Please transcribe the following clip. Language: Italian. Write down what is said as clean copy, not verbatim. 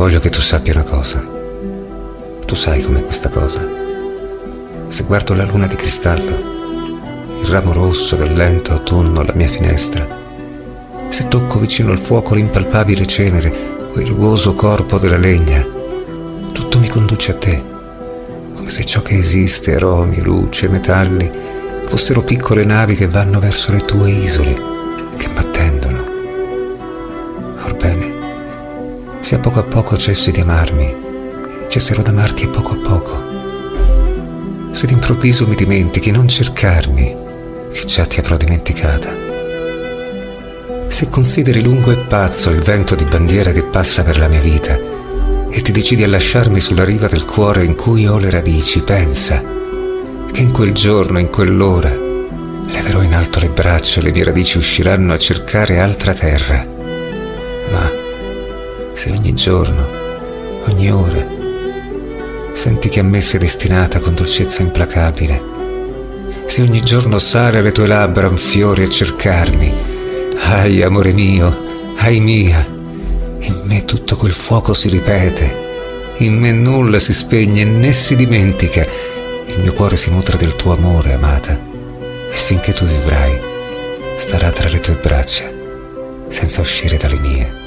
Voglio che tu sappia una cosa. Tu sai com'è questa cosa. Se guardo la luna di cristallo, il ramo rosso del lento autunno alla mia finestra, se tocco vicino al fuoco l'impalpabile cenere o il rugoso corpo della legna, tutto mi conduce a te, come se ciò che esiste, aromi, luce, metalli, fossero piccole navi che vanno verso le tue isole, che m'attendono. Orbene, se a poco cessi di amarmi, cesserò d'amarti a poco. Se d'improvviso mi dimentichi, non cercarmi, che già ti avrò dimenticata. Se consideri lungo e pazzo il vento di bandiera che passa per la mia vita e ti decidi a lasciarmi sulla riva del cuore in cui ho le radici, pensa che in quel giorno, in quell'ora, leverò in alto le braccia e le mie radici usciranno a cercare altra terra. Ma se ogni giorno, ogni ora, senti che a me sei destinata con dolcezza implacabile, se ogni giorno sale alle tue labbra un fiore a cercarmi, ahi, amore mio, ahi mia, in me tutto quel fuoco si ripete, in me nulla si spegne né si dimentica, il mio cuore si nutre del tuo amore, amata, e finché tu vivrai starà tra le tue braccia, senza uscire dalle mie.